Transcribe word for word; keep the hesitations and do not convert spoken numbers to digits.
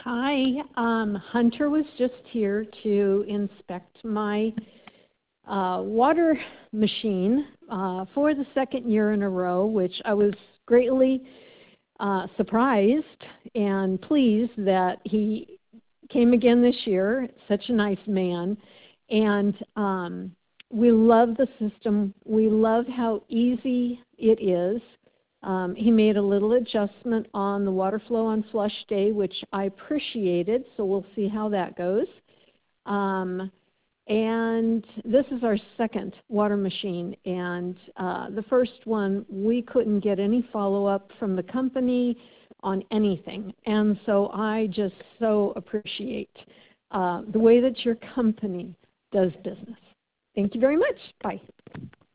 Hi, um, Hunter was just here to inspect my uh, water machine uh, for the second year in a row, which I was greatly uh, surprised and pleased that he came again this year. Such a nice man. And um, we love the system. We love how easy it is. Um, he made a little adjustment on the water flow on flush day, which I appreciated, so we'll see how that goes. Um, and this is our second water machine, and uh, the first one, we couldn't get any follow-up from the company on anything. And so I just so appreciate uh, the way that your company does business. Thank you very much. Bye.